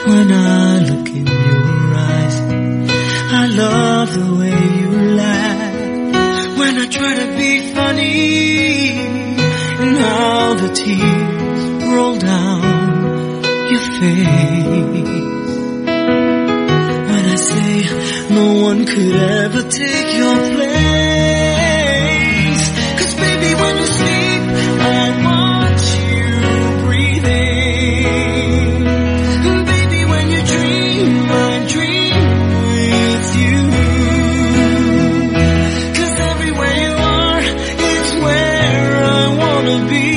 when I look in your eyes. I love the way you laugh when I try to be funny, and how the tears roll down your face when I say no one could ever take your place. 'Cause baby, when you sleep, I want you breathing. Baby, when you dream, I dream with you. 'Cause everywhere you are, it's where I wanna be.